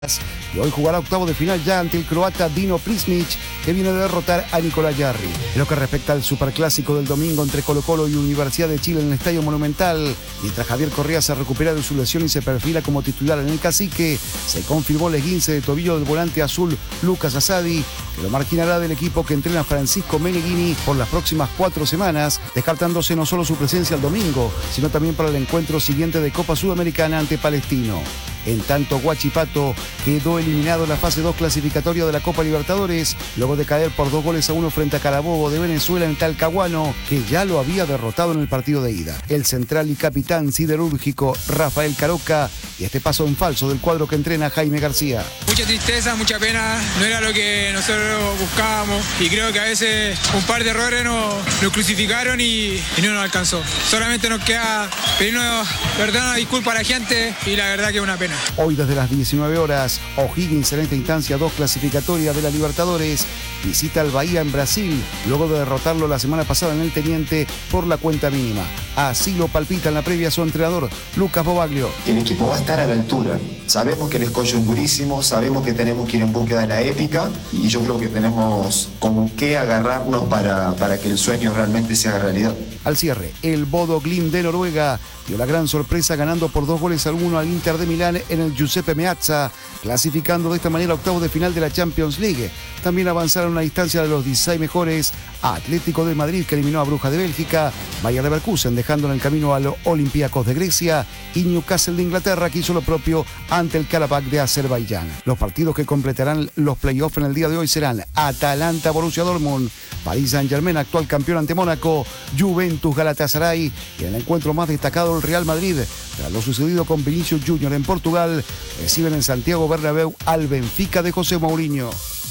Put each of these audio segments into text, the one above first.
Y hoy jugará octavo de final ya ante el croata Dino Prismic, que viene de derrotar a Nicolás Jarry. En lo que respecta al superclásico del domingo entre Colo-Colo y Universidad de Chile en el Estadio Monumental, mientras Javier Correa se recupera de su lesión y se perfila como titular en el Cacique, se confirmó el esguince de tobillo del volante azul Lucas Asadi, que lo marginará del equipo que entrena Francisco Meneghini por las próximas 4 semanas, descartándose no solo su presencia el domingo, sino también para el encuentro siguiente de Copa Sudamericana ante Palestino. En tanto, Huachipato quedó eliminado en la fase 2 clasificatoria de la Copa Libertadores, luego de caer por 2-1 frente a Carabobo de Venezuela en Talcahuano, que ya lo había derrotado en el partido de ida. El central y capitán siderúrgico Rafael Caroca, y este paso en falso del cuadro que entrena Jaime García. Mucha tristeza, mucha pena, no era lo que nosotros buscábamos y creo que a veces un par de errores nos crucificaron y no nos alcanzó. Solamente nos queda pedirnos perdón, disculpa a la gente y la verdad que es una pena. Hoy desde las 19 horas, O'Higgins en esta instancia 2 clasificatoria de la Libertadores visita al Bahía en Brasil, luego de derrotarlo la semana pasada en el Teniente por la cuenta mínima. Así lo palpita en la previa su entrenador, Lucas Bobaglio. El equipo va a estar a la altura. Sabemos que el escollo es durísimo, sabemos que tenemos que ir en búsqueda de la épica y yo creo que tenemos con qué agarrarnos para que el sueño realmente se haga realidad. Al cierre, el Bodo Glimt de Noruega dio la gran sorpresa ganando por 2-1 al Inter de Milán en el Giuseppe Meazza, clasificando de esta manera octavos de final de la Champions League. También avanzaron a la distancia de los 16 mejores a Atlético de Madrid, que eliminó a Brujas de Bélgica, Bayer Leverkusen dejando en el camino a los Olympiacos de Grecia y Newcastle de Inglaterra, que hizo lo propio ante el Karabakh de Azerbaiyán. Los partidos que completarán los playoffs en el día de hoy serán Atalanta-Borussia Dortmund, Paris Saint-Germain, actual campeón ante Mónaco, Juventus Galatasaray y en el encuentro más destacado el Real Madrid. Tras lo sucedido con Vinicius Junior en Portugal, reciben en Santiago Bernabéu al Benfica de José Mourinho.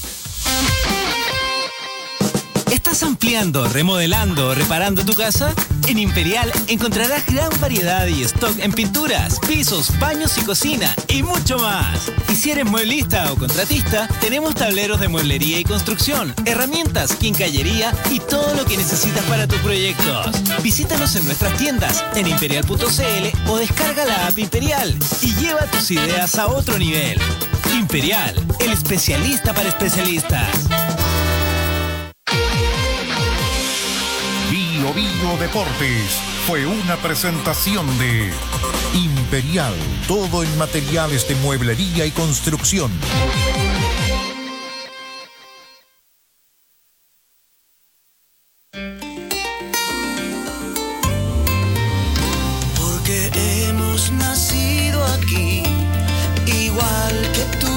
¿Estás ampliando, remodelando o reparando tu casa? En Imperial encontrarás gran variedad y stock en pinturas, pisos, baños y cocina y mucho más. Y si eres mueblista o contratista, tenemos tableros de mueblería y construcción, herramientas, quincallería y todo lo que necesitas para tus proyectos. Visítanos en nuestras tiendas en imperial.cl o descarga la app Imperial y lleva tus ideas a otro nivel. Imperial, el especialista para especialistas. Bio Deportes fue una presentación de Imperial, todo en materiales de mueblería y construcción. Porque hemos nacido aquí, igual que tú.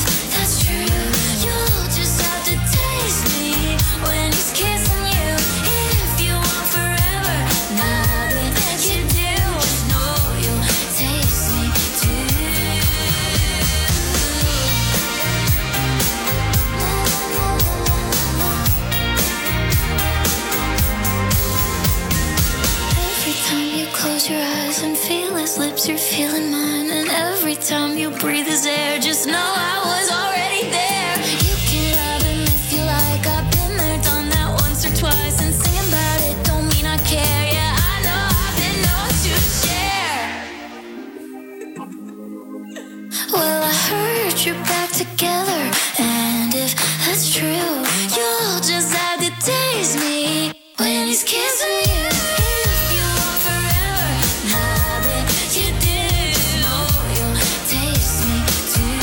When he's kissing you 'cause you're feeling mine. And every time you breathe this air, just know I was already there. You can rub it if you like. I've been there, done that once or twice. And singing about it don't mean I care. Yeah, I know I've been known to share. Well, I heard you're back together, and if that's true, you'll just have to taste me when he's kissing you. If you want forever, now that you do, you'll taste me too.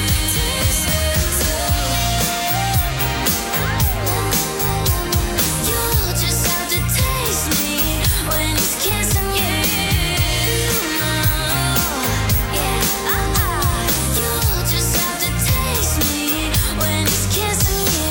You'll just have to taste me when he's kissing you. Yeah, you'll just have to taste me when he's kissing you.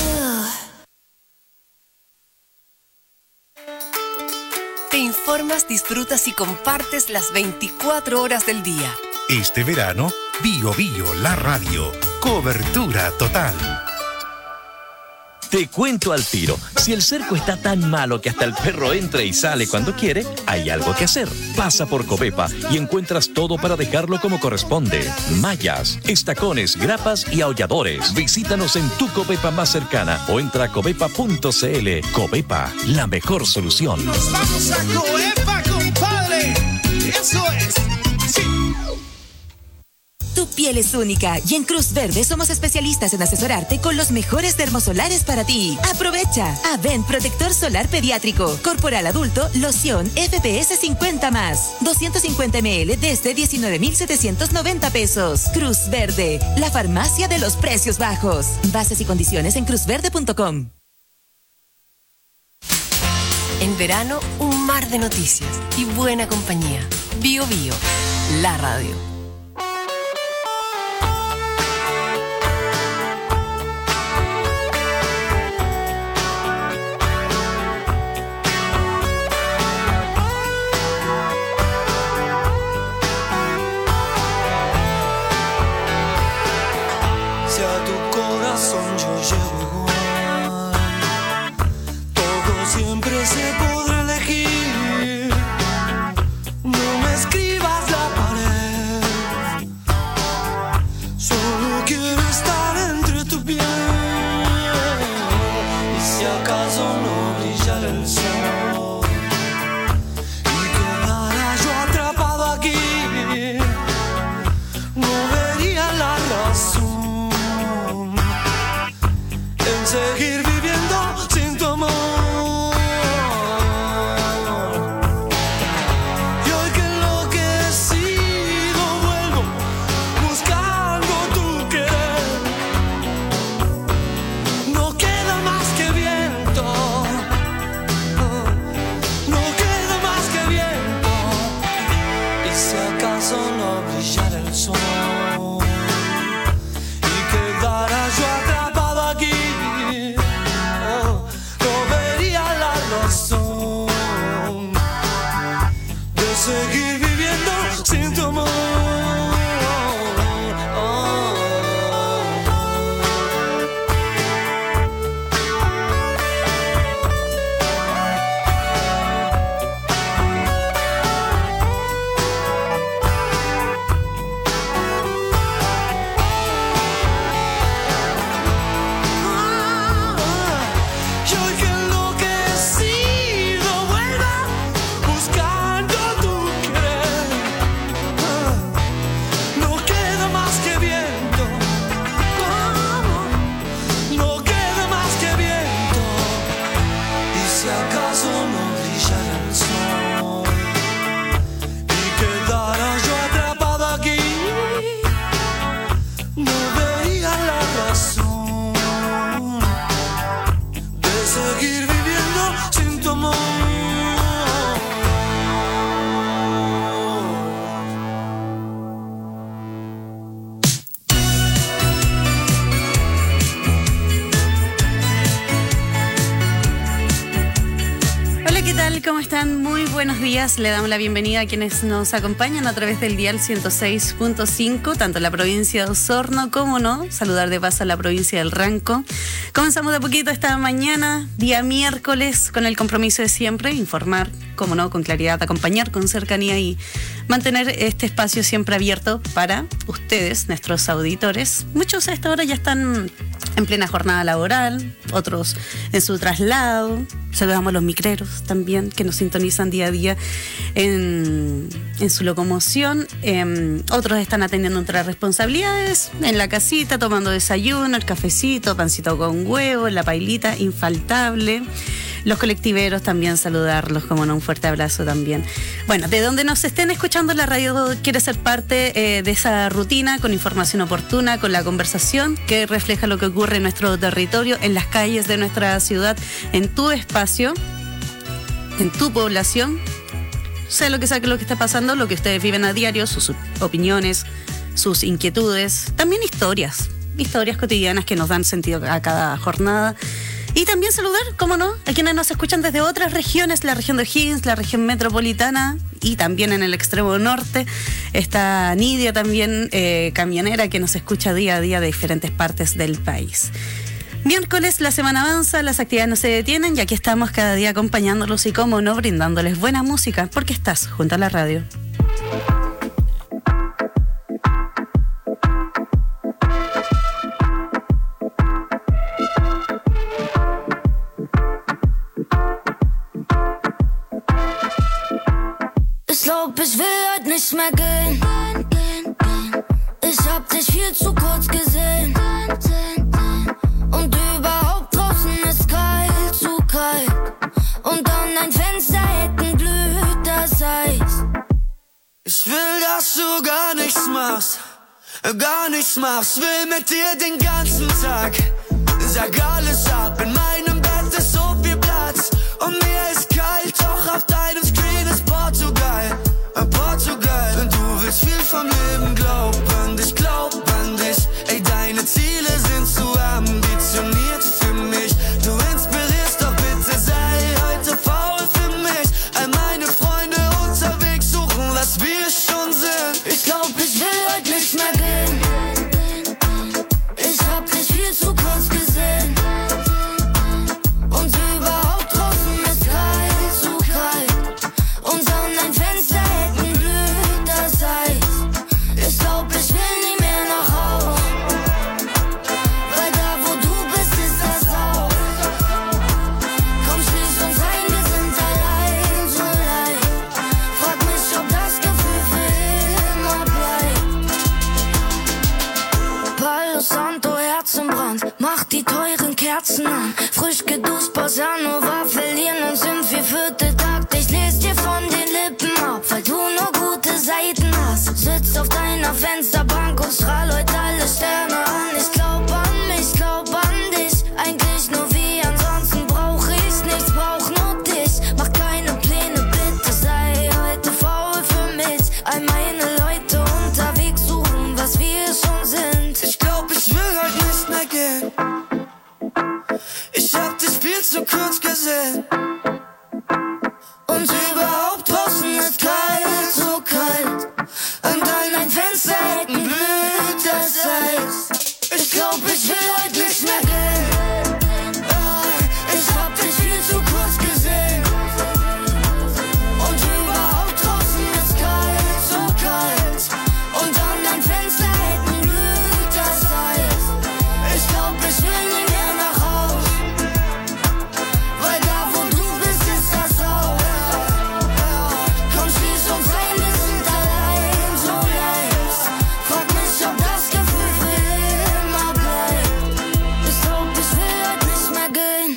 Te informas, disfrutas y compartes las 24 horas del día. Este verano, Bio Bio, la radio. Cobertura total. Te cuento al tiro. Si el cerco está tan malo que hasta el perro entra y sale cuando quiere, hay algo que hacer. Pasa por Covepa y encuentras todo para dejarlo como corresponde. Mallas, estacones, grapas y aulladores. Visítanos en tu Covepa más cercana o entra a covepa.cl. Covepa, la mejor solución. ¡Nos vamos a Covepa, compadre! ¡Eso es! ¡Sí! Tu piel es única y en Cruz Verde somos especialistas en asesorarte con los mejores dermosolares para ti. Aprovecha. Avent Protector Solar Pediátrico. Corporal Adulto, loción FPS 50+. 250 ml desde 19,790 pesos. Cruz Verde, la farmacia de los precios bajos. Bases y condiciones en cruzverde.com. En verano, un mar de noticias y buena compañía. Bio Bio, la radio. Siempre se podrá elegir. No me escribas la pared. Solo quiero estar entre tu piel. Y si acaso no brillara el sol y quedara yo atrapado aquí, no vería la razón en seguir viviendo sin tu amor. Seguir viviendo sin tu amor. Hola, ¿qué tal? ¿Cómo están? Muy buenos días. Le damos la bienvenida a quienes nos acompañan a través del dial 106.5, tanto en la provincia de Osorno como no. Saludar de paso a la provincia del Ranco. Comenzamos de a poquito esta mañana, día miércoles, con el compromiso de siempre, informar, como no, con claridad, acompañar con cercanía y mantener este espacio siempre abierto para ustedes, nuestros auditores. Muchos a esta hora ya están en plena jornada laboral, otros en su traslado. Saludamos a los micreros también, que nos sintonizan día a día en su locomoción. Otros están atendiendo otras responsabilidades en la casita, tomando desayuno, el cafecito, pancito con huevo, la pailita, infaltable. Los colectiveros también saludarlos, como no, un fuerte abrazo también. Bueno, de donde nos estén escuchando, la radio quiere ser parte de esa rutina, con información oportuna, con la conversación que refleja lo que ocurre en nuestro territorio, en las calles de nuestra ciudad, en tu espacio, en tu población. Sé lo que está pasando, lo que ustedes viven a diario, sus opiniones, sus inquietudes, también historias cotidianas que nos dan sentido a cada jornada. Y también saludar, cómo no, a quienes nos escuchan desde otras regiones, la región de O'Higgins, la región metropolitana y también en el extremo norte. Está Nidia también, camionera, que nos escucha día a día de diferentes partes del país. Miércoles, la semana avanza, las actividades no se detienen y aquí estamos cada día acompañándolos y, cómo no, brindándoles buena música, porque estás junto a la radio. Ich will heute nicht mehr gehen. Ich hab dich viel zu kurz gesehen. Und überhaupt draußen ist kalt, zu kalt. Und an dein Fenster hätten glüht das Eis. Ich will, dass du gar nichts machst. Will mit dir den ganzen Tag. Sag alles ab, in meinem Bett ist so viel Platz. Und mir ist kalt, doch auf deinem Screen ist Portugal. Portugal. Und du willst viel vom Leben, ich glaub an dich. Ey, deine Ziele sind zu ambitioniert für mich. Du inspirierst, doch bitte sei heute faul für mich. All meine Freunde unterwegs suchen, was wir schon sind. Ich glaub, ich will heute nicht mehr gehen. Ich hab dich viel zu kurz gesehen. Und überhaupt draußen ist kalt, zu kalt. Und an dein Fenster hätten glüht das Eis. Ich glaub, ich will nie mehr nach Haus. Weil da, wo du bist, ist das Haus. Komm, schließ uns ein, wir sind allein, so leicht. Frag mich, ob das Gefühl für immer bleibt. Palo Santo, Herzenbrand, mach die teuren Kerzen an. Frisch geduscht, Bossa Nova, verlieren uns im 4/4 Takt. Ich les dir von den Lippen ab, weil du nur gute Seiten hast. Sitz auf deiner Fensterbank und strahl heute alle Sterne an. Ich glaub an mich, glaub an dich, eigentlich nur wie ansonsten brauch ich nichts, brauch nur dich. Mach keine Pläne, bitte sei heute faul für mich. All meine Leute unterwegs suchen, was wir schon sind. Ich glaub, ich will heute nicht mehr gehen. Ich hab dich viel zu kurz gesehen. Und überhaupt draußen ist kalt, so kalt. An deinem Fenster hätten blüht das Eis. Ich glaub, ich will heute nicht mehr gehen. Ich hab dich viel zu kurz gesehen. Und überhaupt draußen ist kalt, so kalt. Und an deinem Fenster hätten blüht das Eis. Ich glaub, ich will nie mehr nach Haus. Weil da, wo du bist, ist das Haus. Komm, schließ uns ein, wir sind allein, so leicht. Frag mich, ob das Gefühl für immer bleibt. Ich glaub, ich will heute nicht mehr gehen.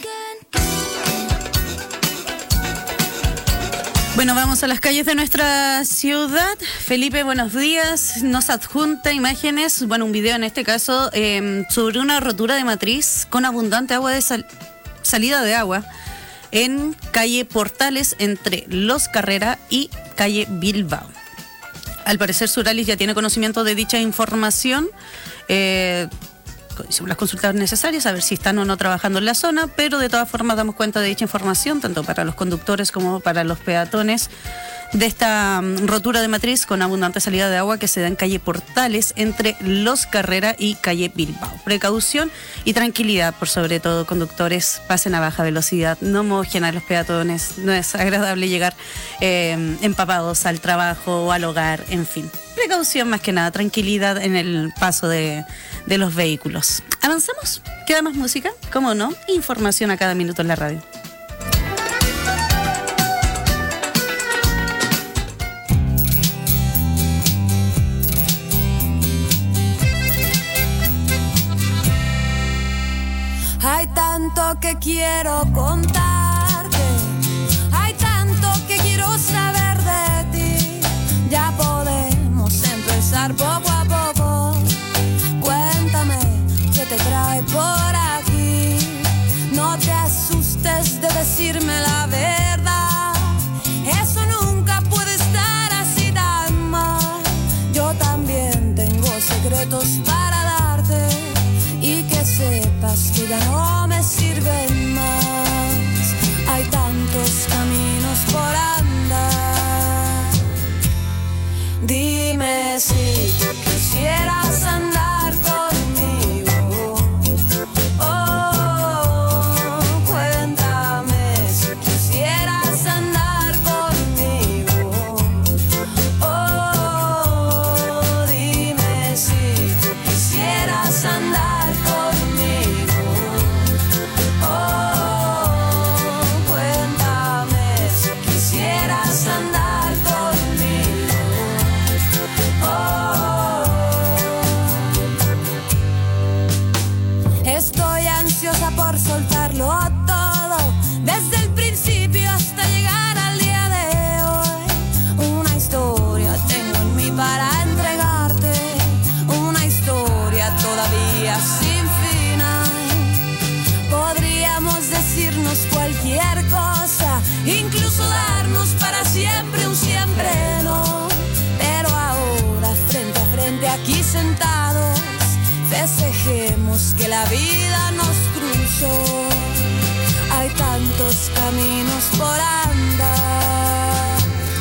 Bueno, vamos a las calles de nuestra ciudad. Felipe, buenos días. Nos adjunta imágenes, bueno, un video en este caso, sobre una rotura de matriz con abundante agua de salida de agua en calle Portales entre Los Carrera y calle Bilbao. Al parecer Suralis ya tiene conocimiento de dicha información. hicimos las consultas necesarias a ver si están o no trabajando en la zona, pero de todas formas damos cuenta de dicha información, tanto para los conductores como para los peatones, de esta rotura de matriz con abundante salida de agua que se da en calle Portales entre Los Carrera y calle Bilbao. Precaución y tranquilidad, por sobre todo, conductores, pasen a baja velocidad, no mojen a los peatones, no es agradable llegar empapados al trabajo o al hogar, en fin. Precaución más que nada, tranquilidad en el paso de los vehículos. ¿Avanzamos? ¿Queda más música? ¿Cómo no? Información a cada minuto en la radio. Hay tanto que quiero contarte, hay tanto que quiero saber de ti. Ya podemos empezar poco a poco. Cuéntame qué te trae por aquí. No te asustes de decirme la verdad. Eso nunca puede estar así tan mal. Yo también tengo secretos para darte. Y que sepas que ya no me sirven más. Hay tantos caminos por andar. Dime si quisieras andar conmigo. Oh, cuéntame si quisieras andar conmigo. Oh, dime si quisieras andar. Por soltarlo todo, desde el principio hasta llegar al día de hoy. Una historia tengo en mí para entregarte, una historia todavía sin final. Podríamos decirnos cualquier cosa, incluso darnos para siempre un siempre no. Pero ahora frente a frente aquí sentados, festejemos que la vida nos cruzó. Hay tantos caminos por andar.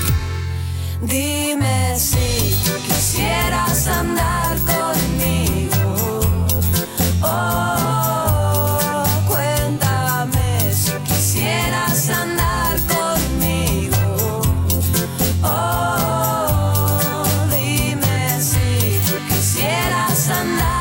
Dime si quisieras andar conmigo. Oh, cuéntame si quisieras andar conmigo. Oh, dime si quisieras andar.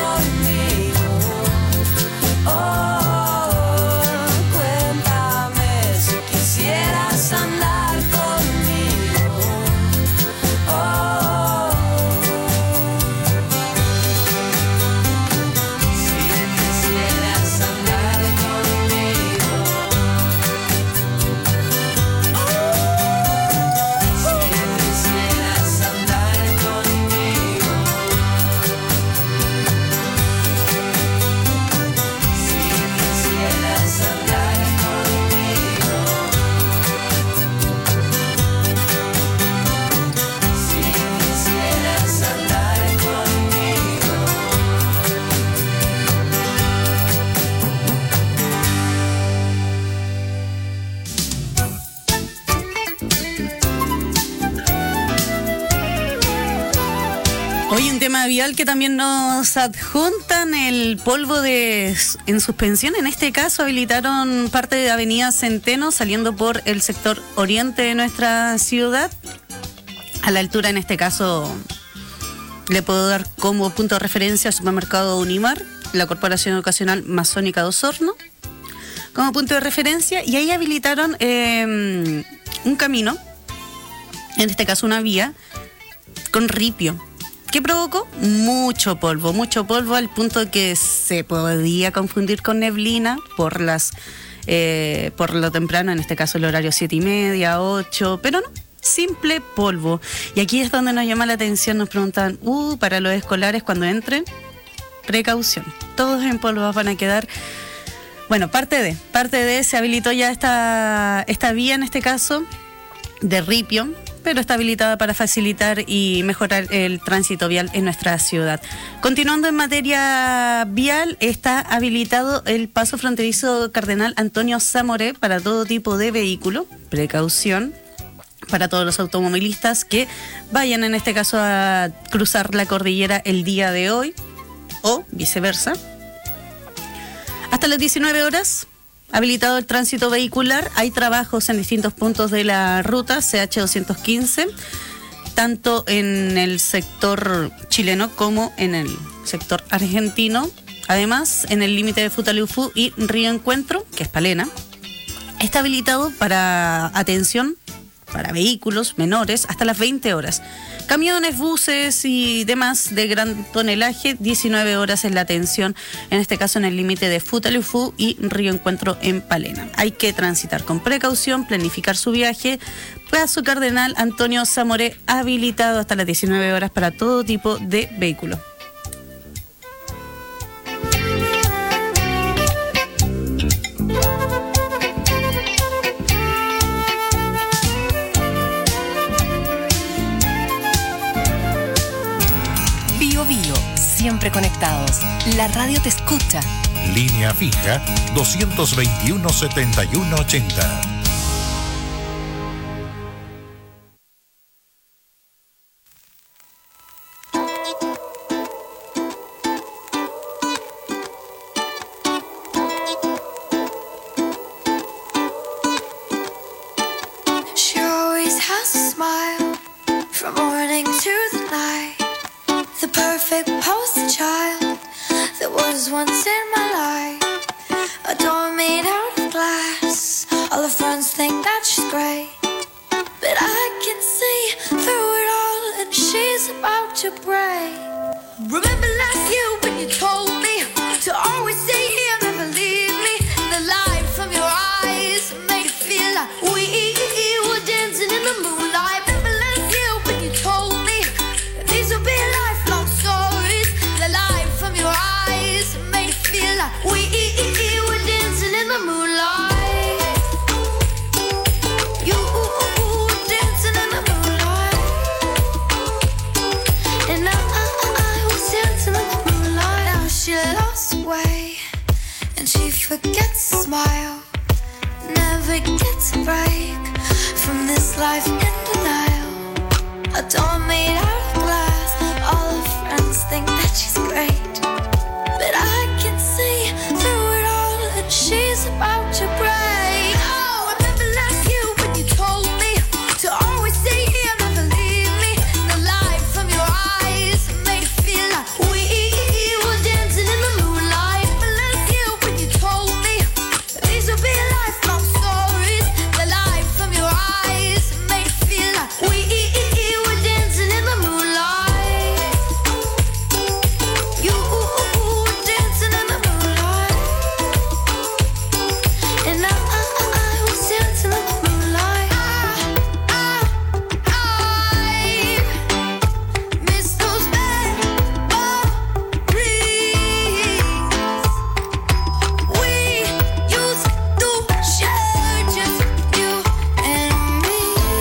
Hoy un tema vial que también nos adjuntan, el polvo en suspensión. En este caso habilitaron parte de Avenida Centeno saliendo por el sector oriente de nuestra ciudad. A la altura, en este caso, le puedo dar como punto de referencia al supermercado Unimar, la Corporación Educacional Masónica de Osorno, como punto de referencia. Y ahí habilitaron un camino, en este caso una vía, con ripio. ¿Qué provocó? Mucho polvo al punto que se podía confundir con neblina por lo temprano, en este caso el horario 7:30, 8, pero no, simple polvo. Y aquí es donde nos llama la atención, nos preguntan, para los escolares cuando entren, precaución, todos en polvo van a quedar. Bueno, parte de se habilitó ya esta vía, en este caso, de ripio, pero está habilitada para facilitar y mejorar el tránsito vial en nuestra ciudad. Continuando en materia vial, está habilitado el paso fronterizo Cardenal Antonio Zamoré para todo tipo de vehículo. Precaución para todos los automovilistas que vayan en este caso a cruzar la cordillera el día de hoy o viceversa. Hasta las 19 horas, habilitado el tránsito vehicular. Hay trabajos en distintos puntos de la ruta CH215, tanto en el sector chileno como en el sector argentino. Además, en el límite de Futaleufú y Río Encuentro, que es Palena, está habilitado para atención para vehículos menores hasta las 20 horas. Camiones, buses y demás de gran tonelaje, 19 horas en la atención, en este caso en el límite de Futaleufú y Río Encuentro en Palena. Hay que transitar con precaución, planificar su viaje. Paso Cardenal Antonio Zamoré habilitado hasta las 19 horas para todo tipo de vehículo. Siempre conectados. La radio te escucha. Línea fija 221-7180. She always has a smile from morning to the night. The perfect poster child that was once in my life. A door made out of glass. All her friends think that she's great, but I can see through it all, and she's about to break. Remember last year when you told me to always stay here, never leave me. The light from your eyes made it feel like we were dancing in the moonlight. Remember last year when you told me these will be lifelong stories. The light from your eyes made it feel like we were dancing in the moonlight. You were dancing in the moonlight, and I was dancing in the moonlight. Now she lost her way, and she forgets to smile. Never gets a break from this life in denial. A door made out of glass. All her friends think that she's great, but I can see through it all, and she's about to break. Oh, remember last year when you told me to always stay here, never leave me. The light from your eyes made it feel like we were dancing in the moonlight. But last year when you told me these will be lifelong stories. The light from your eyes made it feel like we were dancing in the moonlight. You were dancing in the moonlight, and I was dancing in the moonlight. I miss those memories. We used to share just you and me.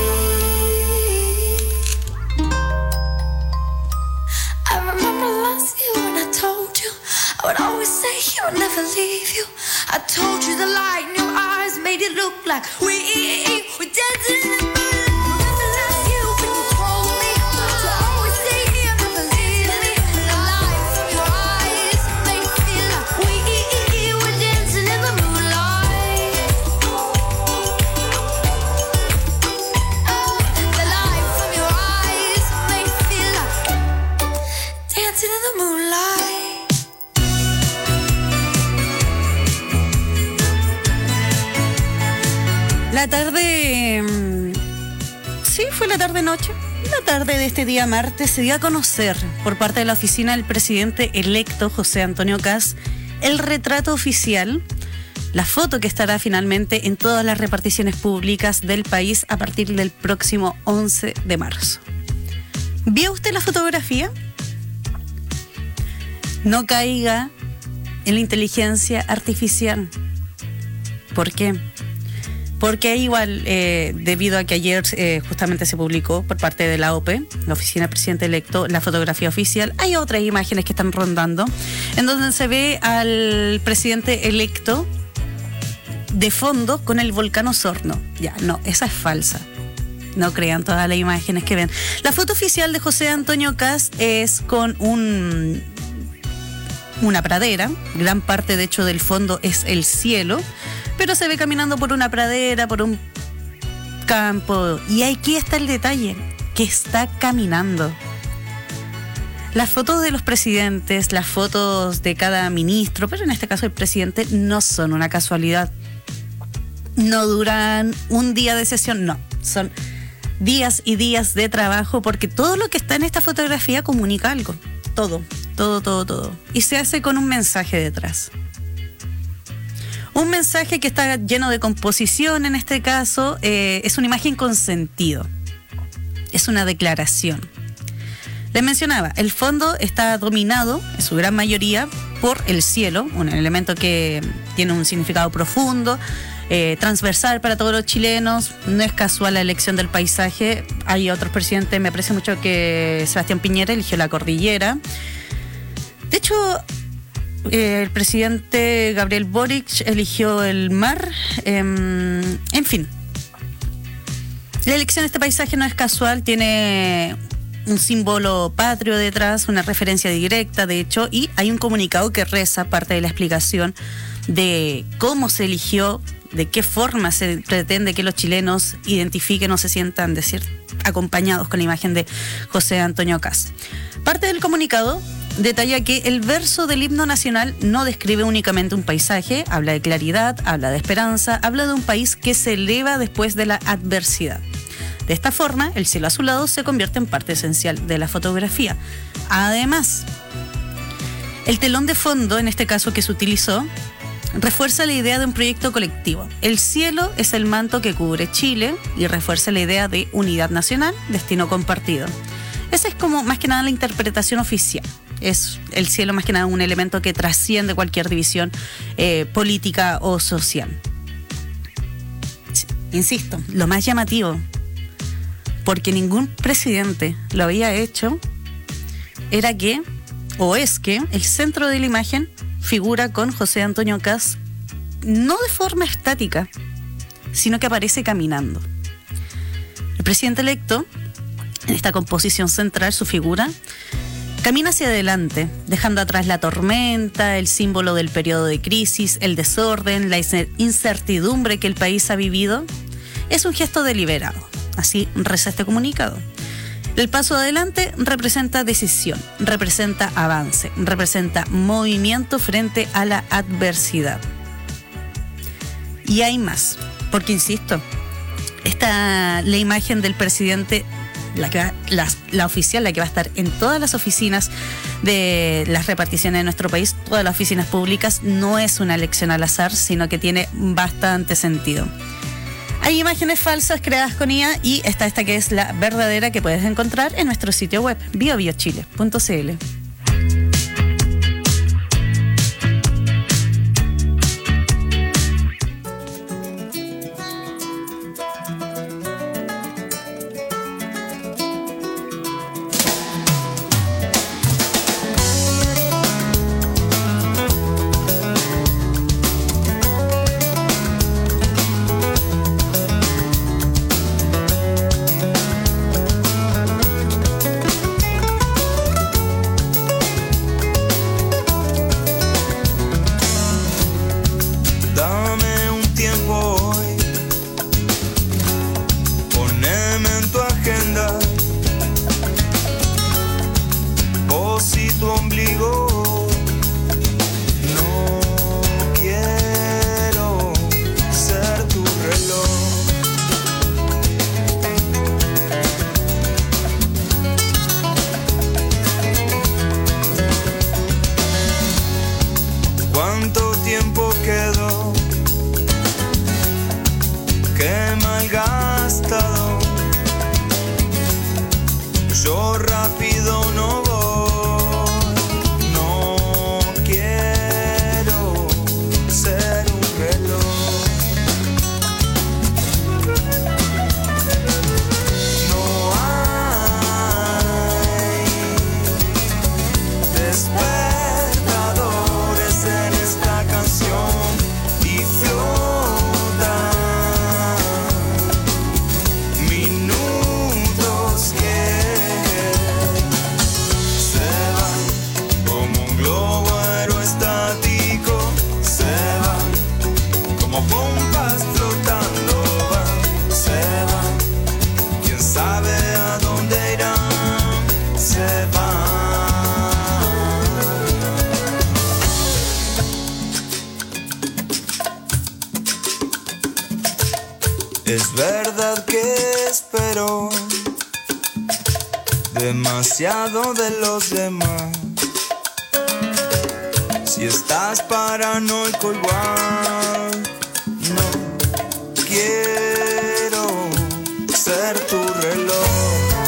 I remember last year when I told you I would always stay here and never leave you. I told you the light in your eyes made it look like we dancing in the moonlight. Remember last year when you told me to always stay here and never leave me. The light from your eyes made it feel like we were dancing in the moonlight. The light from your eyes made it feel like dancing in the moonlight. La tarde, sí, fue la tarde-noche. La tarde de este día martes se dio a conocer por parte de la oficina del presidente electo José Antonio Kast el retrato oficial, la foto que estará finalmente en todas las reparticiones públicas del país a partir del próximo 11 de marzo. ¿Vio usted la fotografía? No caiga en la inteligencia artificial. ¿Por qué? porque igual, debido a que ayer justamente se publicó por parte de la OPE, la Oficina del Presidente Electo, la fotografía oficial, hay otras imágenes que están rondando, en donde se ve al presidente electo de fondo con el volcán Osorno. Ya, no, esa es falsa. No crean todas las imágenes que ven. La foto oficial de José Antonio Kast es con una pradera. Gran parte, de hecho, del fondo es el cielo, pero se ve caminando por una pradera, por un campo. Y aquí está el detalle, que está caminando. Las fotos de los presidentes, las fotos de cada ministro, pero en este caso el presidente, no son una casualidad. No duran un día de sesión, no. Son días y días de trabajo, porque todo lo que está en esta fotografía comunica algo. Todo. Y se hace con un mensaje detrás. Un mensaje que está lleno de composición, en este caso, es una imagen con sentido. Es una declaración. Les mencionaba, el fondo está dominado, en su gran mayoría, por el cielo, un elemento que tiene un significado profundo, transversal para todos los chilenos. No es casual la elección del paisaje. Hay otros presidentes, me parece mucho que Sebastián Piñera eligió la cordillera. De hecho, el presidente Gabriel Boric eligió el mar. En fin, la elección de este paisaje no es casual, tiene un símbolo patrio detrás, una referencia directa, de hecho, y hay un comunicado que reza parte de la explicación de cómo se eligió, de qué forma se pretende que los chilenos identifiquen o se sientan acompañados con la imagen de José Antonio Kast. Parte del comunicado detalla que el verso del himno nacional no describe únicamente un paisaje, habla de claridad, habla de esperanza, habla de un país que se eleva después de la adversidad. De esta forma, el cielo azulado se convierte en parte esencial de la fotografía. Además, el telón de fondo, en este caso que se utilizó, refuerza la idea de un proyecto colectivo. El cielo es el manto que cubre Chile y refuerza la idea de unidad nacional, destino compartido. Esa es como más que nada la interpretación oficial. Es el cielo más que nada un elemento que trasciende cualquier división política o social. Insisto, lo más llamativo, porque ningún presidente lo había hecho, era que, o es que, el centro de la imagen figura con José Antonio Kast, no de forma estática, sino que aparece caminando. El presidente electo, en esta composición central, su figura, camina hacia adelante, dejando atrás la tormenta, el símbolo del periodo de crisis, el desorden, la incertidumbre que el país ha vivido. Es un gesto deliberado, así reza este comunicado. El paso adelante representa decisión, representa avance, representa movimiento frente a la adversidad. Y hay más, porque insisto, la imagen del presidente, la oficial, la que va a estar en todas las oficinas de las reparticiones de nuestro país, todas las oficinas públicas, no es una elección al azar, sino que tiene bastante sentido. Hay imágenes falsas creadas con IA y está esta que es la verdadera, que puedes encontrar en nuestro sitio web biobiochile.cl. Es verdad que espero demasiado de los demás. Si estás paranoico igual, no quiero ser tu reloj.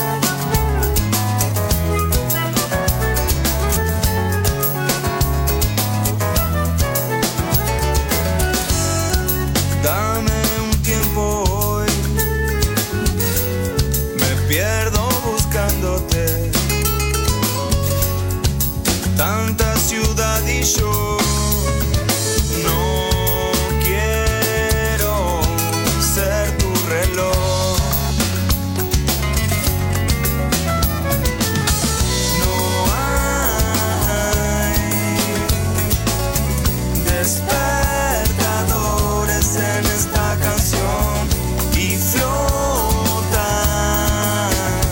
Dame un tiempo hoy, me pierdo buscándote. Tanta ciudad y yo no quiero ser tu reloj. No hay despertadores en esta canción y flotan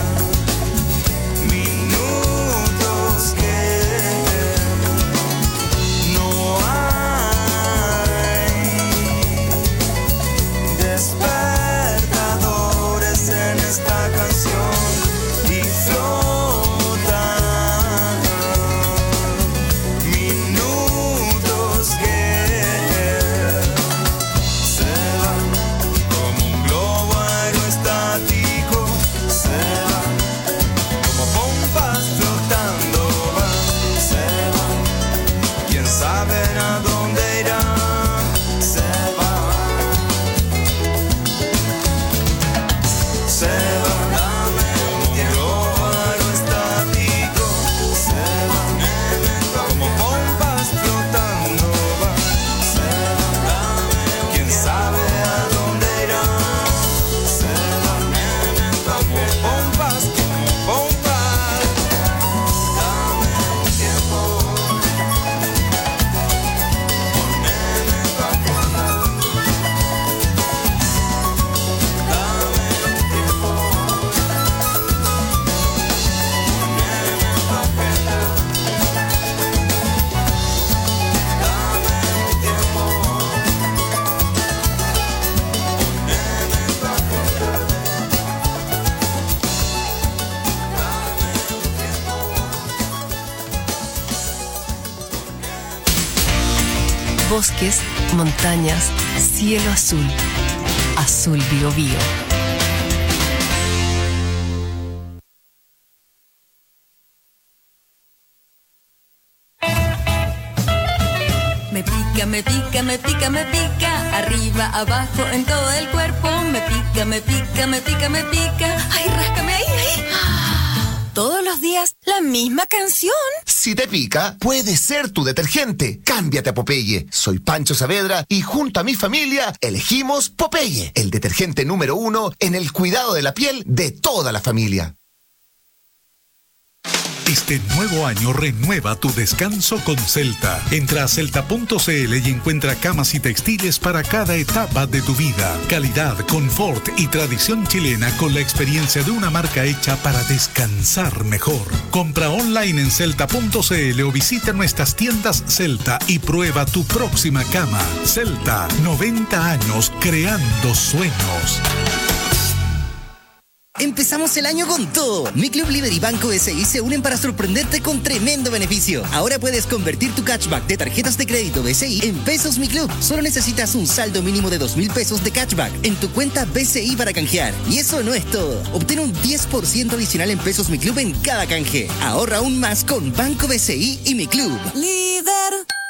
minutos que no hay despertadores en esta canción y flotan minutos que se van como un globo aerostático, se van como pompas flotando, van, se van, quién sabe a dónde irán, se van, se van, dame un globo aerostático, se van, como pompas flotando, van, se van, dame quién sabe a dónde irán, se van, como pompas, dame un tiempo, poneme pa' contar, dame un tiempo, poneme pa' pensar, dame un tiempo, poneme pa' contar, Bosques, montañas, cielo azul. Azul Biobío. Me pica, me pica, me pica, me pica. Arriba, abajo, en todo el cuerpo. Me pica, me pica, me pica, me pica. Ay, ráscame ahí, ahí. Todos los días, la misma canción. Si te pica, puede ser tu detergente. Cámbiate a Popeye. Soy Pancho Saavedra y junto a mi familia elegimos Popeye, el detergente número 1 en el cuidado de la piel de toda la familia. Este nuevo año renueva tu descanso con Celta. Entra a celta.cl y encuentra camas y textiles para cada etapa de tu vida. Calidad, confort y tradición chilena con la experiencia de una marca hecha para descansar mejor. Compra online en celta.cl o visita nuestras tiendas Celta y prueba tu próxima cama. Celta, 90 años creando sueños. Empezamos el año con todo. Mi Club Líder y Banco BCI se unen para sorprenderte con tremendo beneficio. Ahora puedes convertir tu cashback de tarjetas de crédito BCI en pesos Mi Club. Solo necesitas un saldo mínimo de 2.000 pesos de cashback en tu cuenta BCI para canjear. Y eso no es todo. Obtén un 10% adicional en pesos Mi Club en cada canje. Ahorra aún más con Banco BCI y Mi Club. Líder.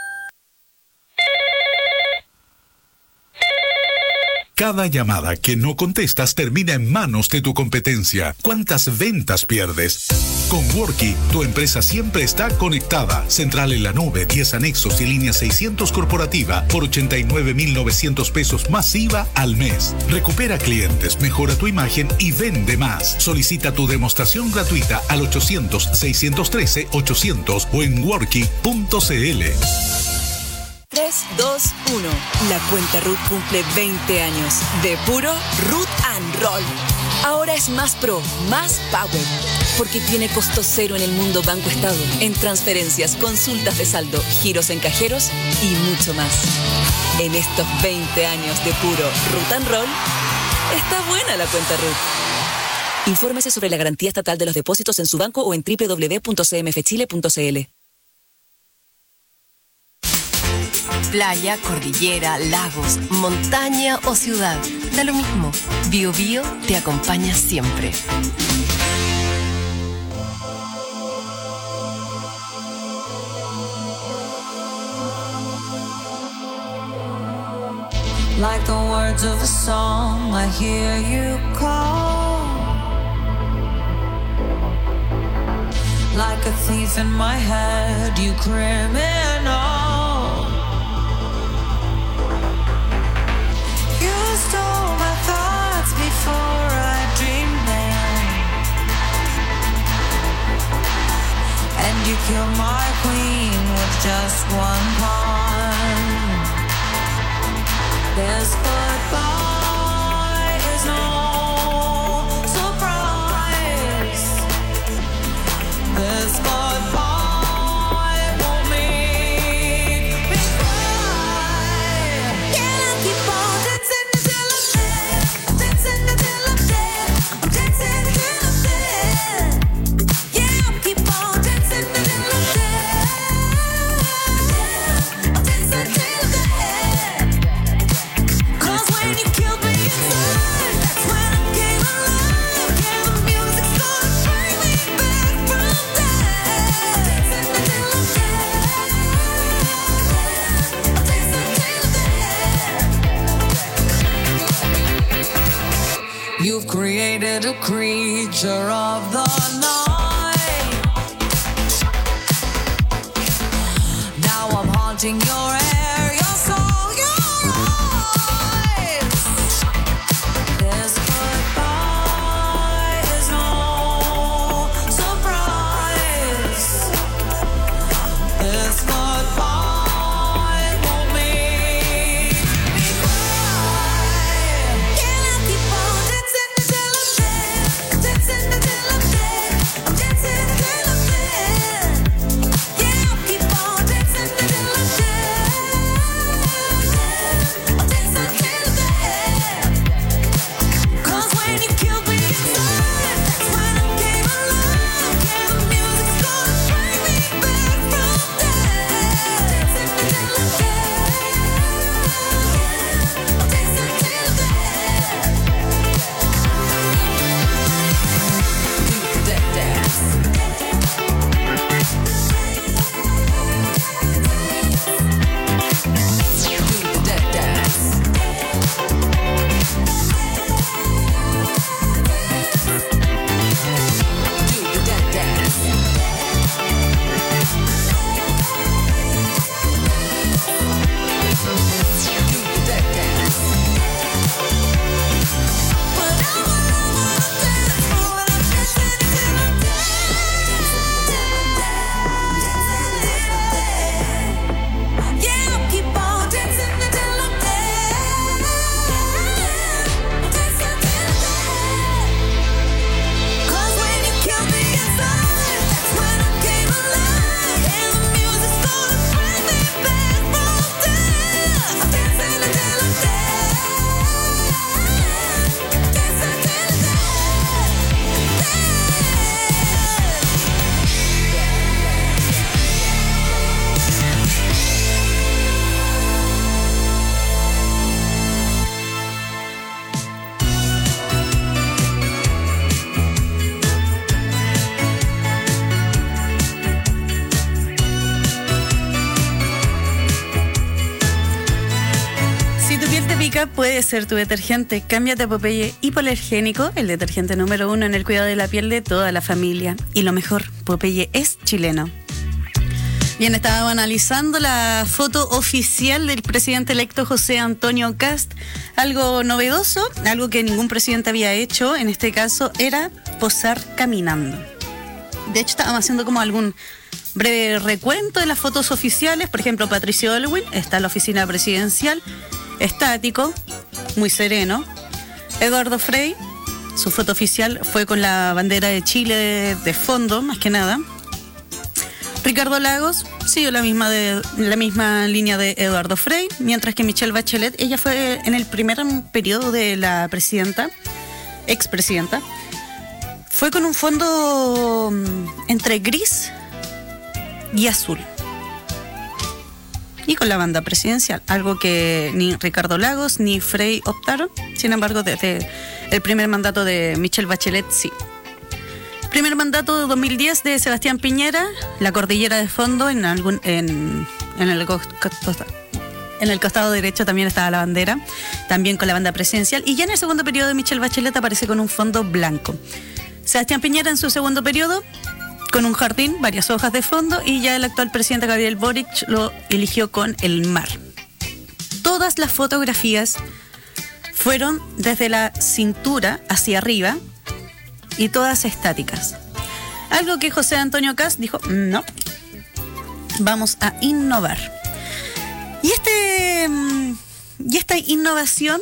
Cada llamada que no contestas termina en manos de tu competencia. ¿Cuántas ventas pierdes? Con Worky, tu empresa siempre está conectada. Central en la nube, 10 anexos y línea 600 corporativa por 89.900 pesos más IVA al mes. Recupera clientes, mejora tu imagen y vende más. Solicita tu demostración gratuita al 800-613-800 o en worky.cl. 3, 2, 1. La cuenta Root cumple 20 años. De puro Root and Roll. Ahora es más pro, más power. Porque tiene costo cero en el mundo Banco Estado. En transferencias, consultas de saldo, giros en cajeros y mucho más. En estos 20 años de puro Root and Roll, Está buena la cuenta RUT. Infórmese sobre la garantía estatal de los depósitos en su banco o en www.cmfchile.cl. Playa, cordillera, lagos, montaña o ciudad. Da lo mismo. Bio Bio te acompaña siempre. Like the words of a song, I hear you call. Like a thief in my head, you criminal. You stole my thoughts before I dreamed them, and you killed my queen with just one pawn. This goodbye is no surprise. This goodbye won't make me cry. Can I keep on dancing until I'm dead? Dancing until I'm dead. I'm dancing until I'm dead. Yeah, I'll keep on dancing until I'm dead. I'm dancing until I'm dead. You've created a creature of the night. Now I'm haunting your air, your soul, your eyes. This goodbye is no surprise. This goodbye won't make me cry. Can I keep on dancing until I'm dead? Dancing until I'm dead. I'm dancing until I'm dead. Yeah, I'll keep on dancing until I'm dead. I'm dancing until I'm dead. 'Cause when you killed me inside, that's when I came alive. Yeah, the music's gonna bring me back from dead. Dancing until I'm dead. I'm dancing until I'm dead. Do that dance. Do that dance. Do that dance. Do that dance. But I wanna dance more and I'm dancing until I'm dead. Yeah, I'll keep on dancing until I'm dead. Dancing until I'm dead. 'Cause when you killed me inside, that's when I came alive. And the music's gonna bring me back from death. I'm dancing until I'm dead. Dancing until I'm Si tu piel te pica, puede ser tu detergente. Cámbiate a Popeye Hipoalergénico, el detergente número 1 en el cuidado de la piel de toda la familia. Y lo mejor, Popeye es chileno. Bien, estábamos analizando la foto oficial del presidente electo José Antonio Kast. Algo novedoso, algo que ningún presidente había hecho, en este caso, era posar caminando. De hecho, estábamos haciendo como algún breve recuento de las fotos oficiales. Por ejemplo, Patricio Aylwin está en la oficina presidencial, estático, muy sereno. Eduardo Frei, su foto oficial fue con la bandera de Chile de fondo, más que nada. Ricardo Lagos siguió la misma línea de Eduardo Frei, mientras que Michelle Bachelet, ella fue en el primer periodo de la expresidenta, fue con un fondo entre gris y azul. Y con la banda presidencial, algo que ni Ricardo Lagos ni Frei optaron. Sin embargo, desde el primer mandato de Michelle Bachelet, sí. Primer mandato de 2010 de Sebastián Piñera, la cordillera de fondo, en el costado derecho también estaba la bandera, también con la banda presidencial. Y ya en el segundo periodo de Michelle Bachelet aparece con un fondo blanco. Sebastián Piñera en su segundo periodo, con un jardín, varias hojas de fondo, y ya el actual presidente Gabriel Boric lo eligió con el mar. Todas las fotografías fueron desde la cintura hacia arriba y todas estáticas. Algo que José Antonio Kast dijo, no, vamos a innovar. Y esta innovación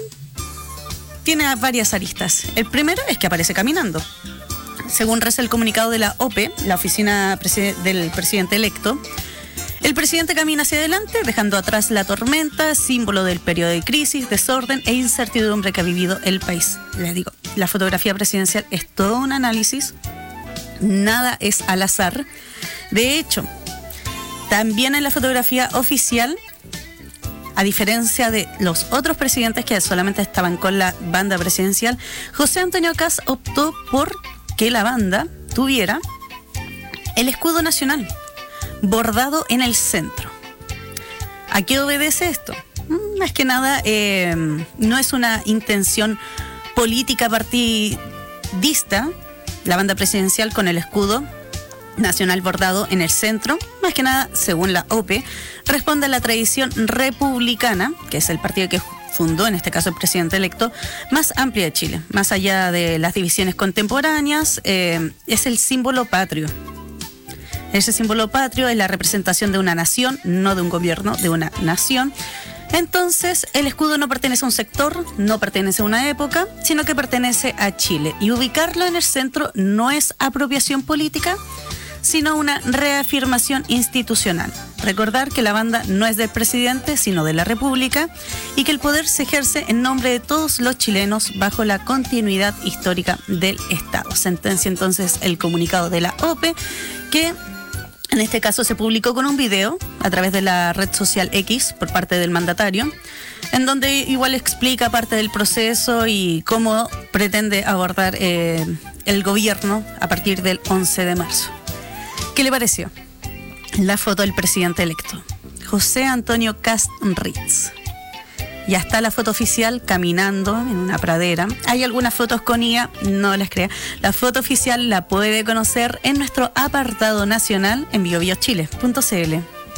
tiene varias aristas. El primero es que aparece caminando. Según reza el comunicado de la OPE, la oficina del presidente electo, el presidente camina hacia adelante, dejando atrás la tormenta, símbolo del periodo de crisis, desorden e incertidumbre que ha vivido el país. Les digo, la fotografía presidencial es todo un análisis, nada es al azar. De hecho, también en la fotografía oficial, a diferencia de los otros presidentes que solamente estaban con la banda presidencial, José Antonio Kast optó por que la banda tuviera el escudo nacional bordado en el centro. ¿A qué obedece esto? Más que nada, no es una intención política partidista, la banda presidencial con el escudo nacional bordado en el centro. Más que nada, según la OPE, responde a la tradición republicana, que es el partido que fundó, en este caso el presidente electo, más amplia de Chile. Más allá de las divisiones contemporáneas, es el símbolo patrio. Ese símbolo patrio es la representación de una nación, no de un gobierno, de una nación. Entonces, el escudo no pertenece a un sector, no pertenece a una época, sino que pertenece a Chile. Y ubicarlo en el centro no es apropiación política, sino una reafirmación institucional. Recordar que la banda no es del presidente, sino de la República, y que el poder se ejerce en nombre de todos los chilenos bajo la continuidad histórica del Estado. Sentencia entonces el comunicado de la OPE, que en este caso se publicó con un video a través de la red social X por parte del mandatario, en donde igual explica parte del proceso y cómo pretende abordar el gobierno a partir del 11 de marzo. ¿Qué le pareció? La foto del presidente electo, José Antonio Kast Ritz. Ya está la foto oficial caminando en una pradera. Hay algunas fotos con IA, no las crea. La foto oficial la puede conocer en nuestro apartado nacional en biobiochile.cl.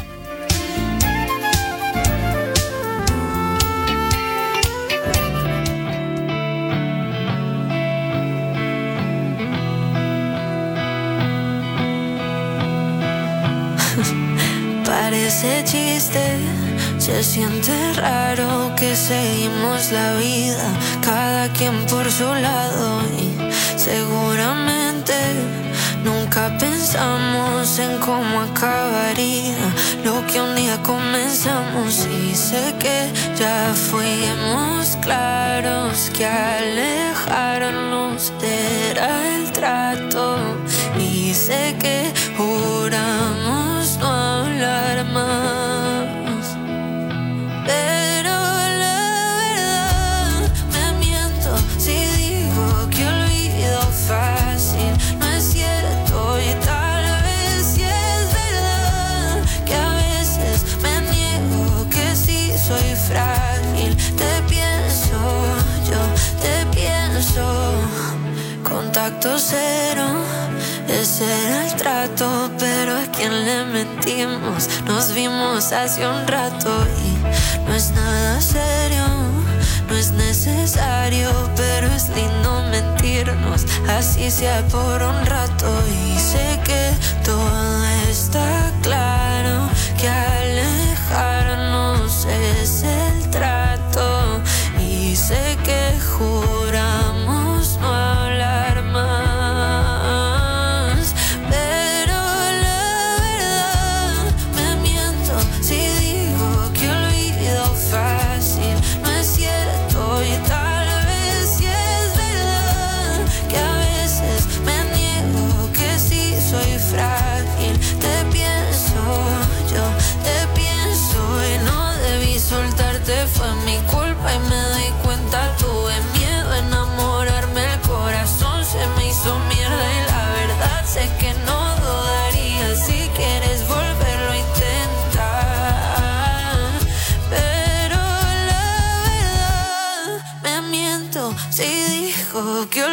Parece chiste, se siente raro que seguimos la vida, cada quien por su lado, y seguramente nunca pensamos en cómo acabaría lo que un día comenzamos. Y sé que ya fuimos claros que alejarnos era el trato, y sé que juramos no hablar más, pero la verdad me miento si digo que olvido fácil. No es cierto, y tal vez sí es verdad que a veces me niego, que sí soy frágil. Te pienso, yo te pienso. Contacto cero, ese era el trato, pero a quien le mentimos. Nos vimos hace un rato y no es nada serio, no es necesario, pero es lindo mentirnos, así sea por un rato. Y sé que todo está claro, que alejarnos es el trato, y sé que juramos no hablar más, pero la verdad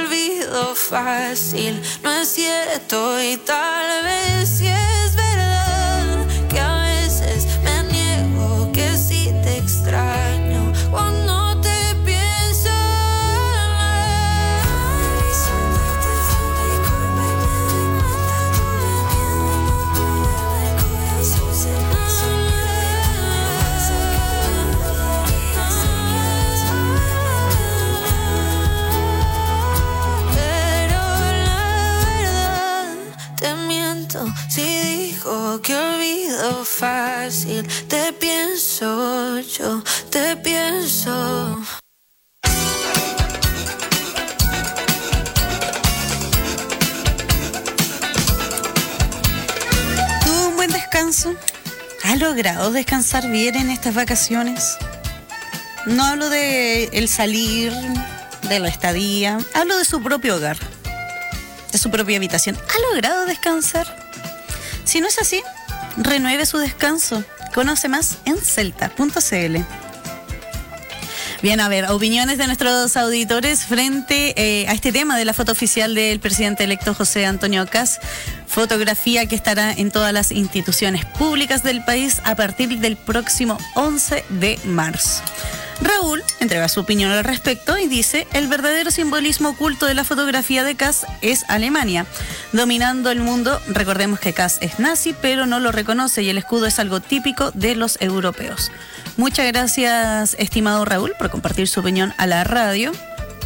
olvido fácil no es cierto y tal vez sí es verdad que a veces me niego que sí te extraño cuando te pienso. Si dijo que olvido fácil, te pienso, yo te pienso. ¿Tuvo un buen descanso? ¿Ha logrado descansar bien en estas vacaciones? No hablo de el salir, de la estadía, hablo de su propio hogar, de su propia habitación. ¿Ha logrado descansar? Si no es así, renueve su descanso. Conoce más en celta.cl. Bien, a ver, opiniones de nuestros auditores frente a este tema de la foto oficial del presidente electo José Antonio Kast. Fotografía que estará en todas las instituciones públicas del país a partir del próximo 11 de marzo. Raúl entrega su opinión al respecto y dice: el verdadero simbolismo oculto de la fotografía de Kast es Alemania, dominando el mundo. Recordemos que Kast es nazi, pero no lo reconoce y el escudo es algo típico de los europeos. Muchas gracias, estimado Raúl, por compartir su opinión a la radio.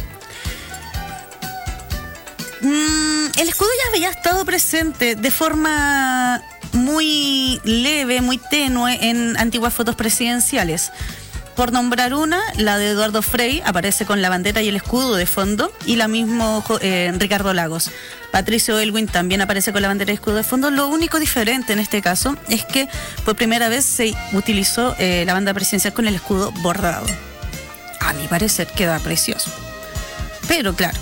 El escudo ya había estado presente de forma muy leve, muy tenue en antiguas fotos presidenciales. Por nombrar una, la de Eduardo Frei aparece con la bandera y el escudo de fondo, y la mismo Ricardo Lagos. Patricio Elwin también aparece con la bandera y el escudo de fondo. Lo único diferente en este caso es que por primera vez se utilizó la banda presidencial con el escudo bordado. A mi parecer queda precioso. Pero claro,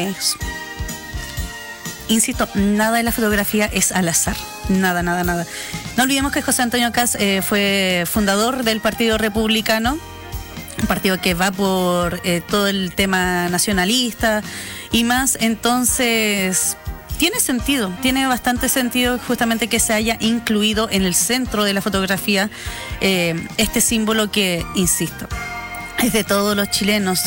insisto, nada de la fotografía es al azar. Nada. No olvidemos que José Antonio Kast fue fundador del Partido Republicano, un partido que va por todo el tema nacionalista y más. Entonces, tiene bastante sentido justamente que se haya incluido en el centro de la fotografía este símbolo que, insisto, es de todos los chilenos.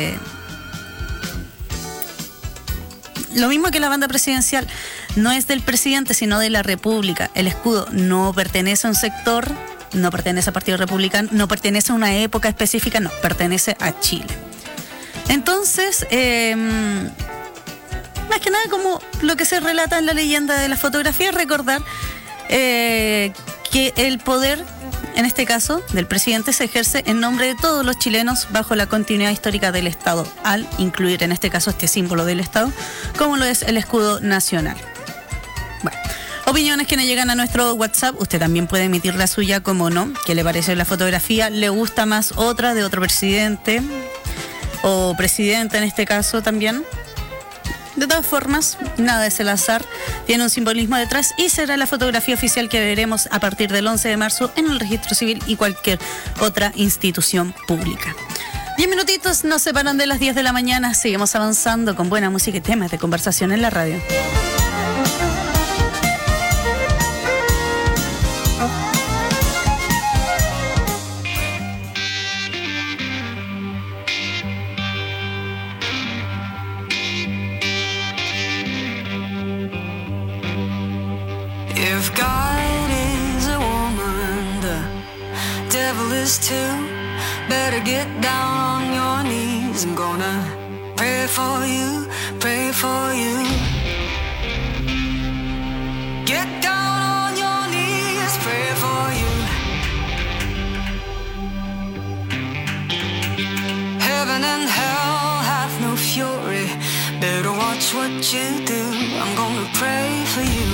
Lo mismo que la banda presidencial, no es del presidente, sino de la República. El escudo no pertenece a un sector, no pertenece al Partido Republicano, no pertenece a una época específica, no, pertenece a Chile. Entonces, más que nada como lo que se relata en la leyenda de la fotografía, recordar que el poder, en este caso, del presidente, se ejerce en nombre de todos los chilenos bajo la continuidad histórica del Estado, al incluir en este caso este símbolo del Estado, como lo es el escudo nacional. Bueno, opiniones que nos llegan a nuestro WhatsApp. Usted también puede emitir la suya, como no. ¿Qué le parece la fotografía? ¿Le gusta más otra de otro presidente? O presidenta en este caso también. De todas formas, nada es el azar, tiene un simbolismo detrás y será la fotografía oficial que veremos a partir del 11 de marzo en el Registro Civil y cualquier otra institución pública. 10 minutitos nos separan de las 10 de la mañana, seguimos avanzando con buena música y temas de conversación en la radio. If God is a woman, the devil is too. Better get down on your knees. I'm gonna pray for you, pray for you. Get down on your knees, pray for you. Heaven and hell have no fury. Better watch what you do. I'm gonna pray for you.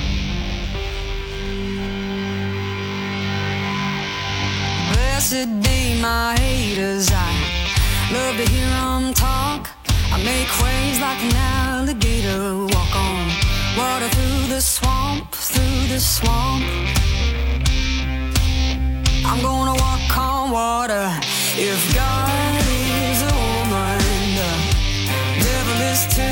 Blessed be my haters, I love to hear them talk. I make waves like an alligator, walk on water through the swamp, through the swamp. I'm gonna walk on water. If God is a woman, the devil is too.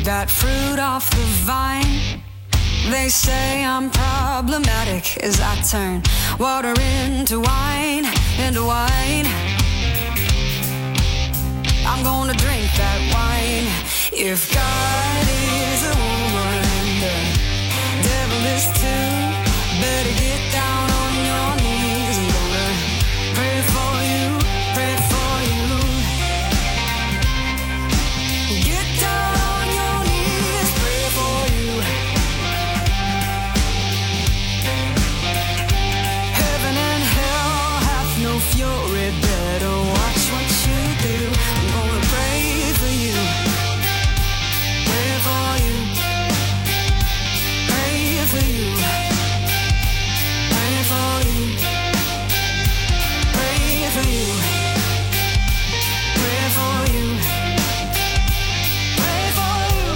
that fruit off the vine. They say I'm problematic as I turn water into wine, into wine. I'm gonna drink that wine. If God is a woman, the devil is too. Better get down on your knees. I'm gonna pray for you, pray for you. Get down on your knees, pray for you. Heaven and hell have no fury. Better watch what you do. I'm gonna pray for you, pray for you, pray for you, pray for you, pray for you, pray for you, pray for you.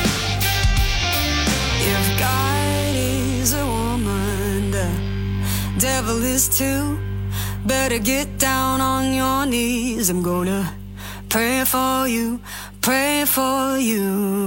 If God is a woman, the devil is too. Better get down on your knees. I'm gonna pray for you, pray for you.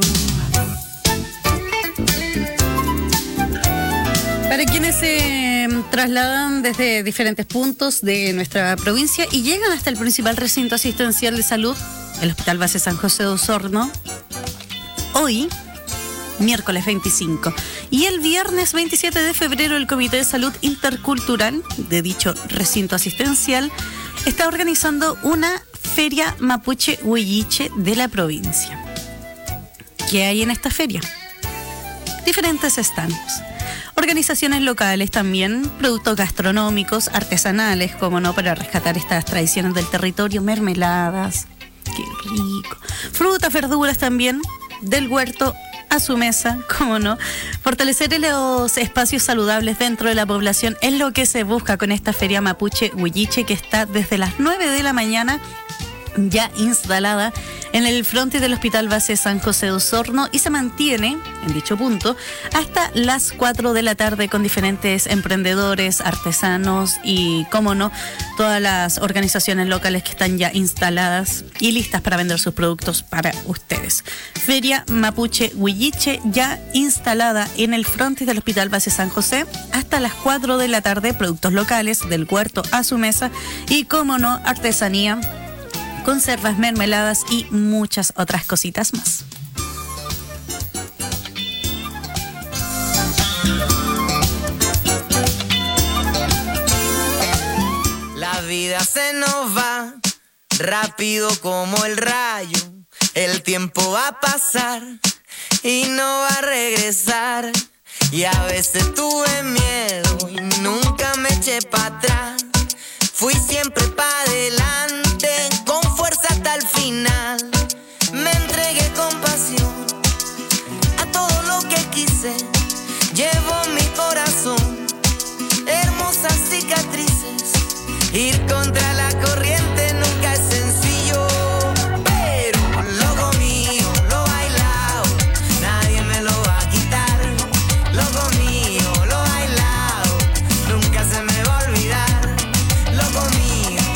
Para quienes se trasladan desde diferentes puntos de nuestra provincia y llegan hasta el principal recinto asistencial de salud, el Hospital Base San José de Osorno, hoy, miércoles 25, y el viernes 27 de febrero, el Comité de Salud Intercultural de dicho recinto asistencial está organizando una feria mapuche huilliche de la provincia. ¿Qué hay en esta feria? Diferentes stands. Organizaciones locales también, productos gastronómicos, artesanales, como no, para rescatar estas tradiciones del territorio, mermeladas, qué rico, frutas, verduras también, del huerto a su mesa, como no. Fortalecer los espacios saludables dentro de la población es lo que se busca con esta feria mapuche huilliche, que está desde las 9 de la mañana ya instalada en el frontis del Hospital Base San José de Osorno y se mantiene en dicho punto hasta las 4 de la tarde con diferentes emprendedores, artesanos y, como no, todas las organizaciones locales que están ya instaladas y listas para vender sus productos para ustedes. Feria Mapuche Huilliche ya instalada en el frontis del Hospital Base San José hasta las 4 de la tarde, productos locales del huerto a su mesa y, como no, artesanía, conservas, mermeladas y muchas otras cositas más. La vida se nos va rápido como el rayo. El tiempo va a pasar y no va a regresar. Y a veces tuve miedo y nunca me eché para atrás. Fui siempre para adelante, con fuerza hasta el final. Me entregué con pasión a todo lo que quise. Llevo mi corazón hermosas cicatrices. Ir contra la corriente nunca es sencillo, pero lo mío, lo bailado, nadie me lo va a quitar. Lo mío, lo bailado, nunca se me va a olvidar. Lo mío,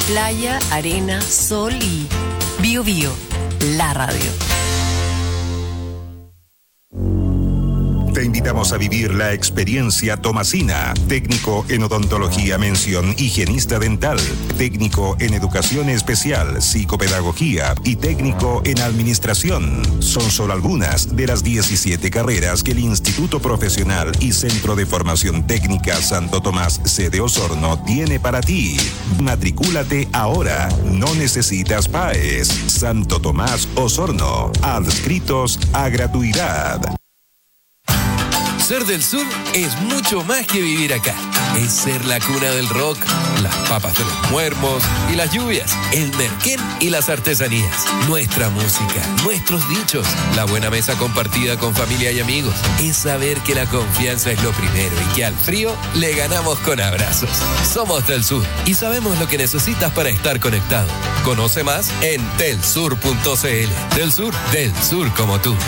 playa, arena, sol y Bio Bio, la radio. Te invitamos a vivir la experiencia Tomasina, técnico en odontología mención higienista dental, técnico en educación especial, psicopedagogía y técnico en administración. Son solo algunas de las 17 carreras que el Instituto Profesional y Centro de Formación Técnica Santo Tomás, sede Osorno, tiene para ti. Matricúlate ahora, no necesitas PAES. Santo Tomás Osorno, adscritos a gratuidad. Ser del sur es mucho más que vivir acá. Es ser la cuna del rock, las papas de los muermos y las lluvias, el merquén y las artesanías, nuestra música, nuestros dichos, la buena mesa compartida con familia y amigos. Es saber que la confianza es lo primero y que al frío le ganamos con abrazos. Somos del sur y sabemos lo que necesitas para estar conectado. Conoce más en telsur.cl. Del sur como tú.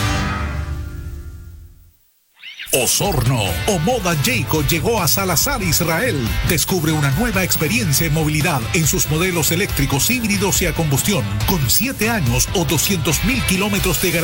Osorno o Moda Jayco llegó a Salazar, Israel. Descubre una nueva experiencia en movilidad en sus modelos eléctricos, híbridos y a combustión, con 7 años o 200.000 kilómetros de garantía.